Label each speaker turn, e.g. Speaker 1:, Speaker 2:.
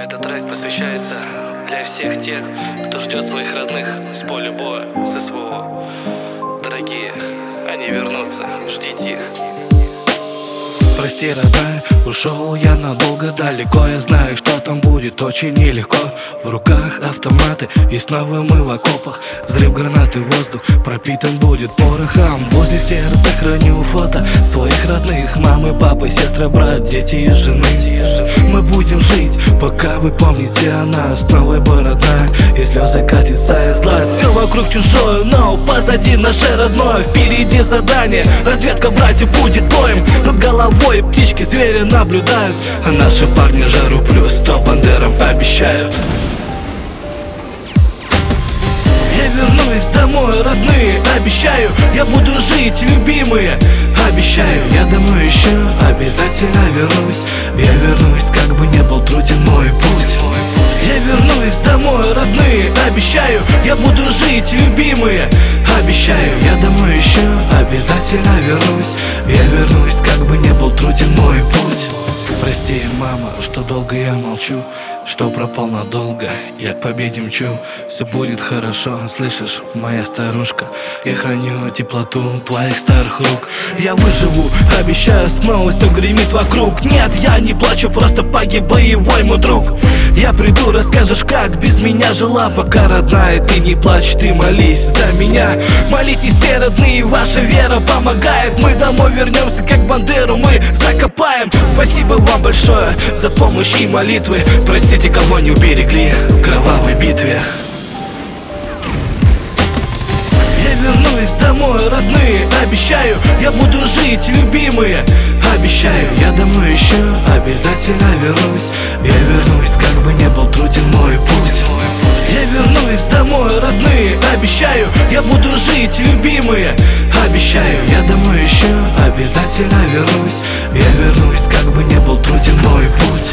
Speaker 1: Этот трек посвящается для всех тех, кто ждет своих родных с поля боя, с СВО. Дорогие, они вернутся, ждите их.
Speaker 2: Прости, родная, ушел я надолго далеко. Я знаю, что там будет очень нелегко. В руках автоматы и снова мы в окопах. Взрыв гранаты, воздух пропитан будет порохом. Возле сердца храню фото своих родных: мамы, папы, сестры, брат, дети и жены. Мы будем жить, пока вы помните о нас. Новая бой, родная, и слезы катятся из глаз. Все вокруг чужое, но позади наше родное. Впереди задание, разведка, братья, будет боем. Над головой птички, звери наблюдают, а наши парни жару плюс 100 бандерам обещают. Я вернусь домой, родные, обещаю. Я буду жить, любимые, обещаю. Я домой еще обязательно вернусь. Я вернусь, как бы не был труден мой путь. Я вернусь домой, родные, обещаю. Я буду жить, любимые, обещаю. Я домой еще обязательно вернусь. Я вернусь, как бы не был труден мой путь. Прости, мама, что долго я молчу, что пропал надолго, я к победе мчу. Все будет хорошо, слышишь, моя старушка. Я храню теплоту твоих старых рук. Я выживу, обещаю, снова все гремит вокруг. Нет, я не плачу, просто погиб боевой мой друг. Я приду, расскажешь, как без меня жила. Пока, родная, ты не плачь, ты молись за меня. Молитесь все, родные, ваша вера помогает. Мы домой вернемся, как Бандеру мы закопаем. Спасибо вам большое за помощь и молитвы. Простите, кого не уберегли в кровавой битве. Я вернусь домой, родные, обещаю. Я буду жить, любимые, обещаю. Я домой еще обязательно вернусь. Я вернусь, как бы не был труден мой путь. Я вернусь домой, родные, обещаю. Я буду жить, любимые, обещаю. Я домой еще обязательно вернусь. Я вернусь, как бы не был труден мой путь.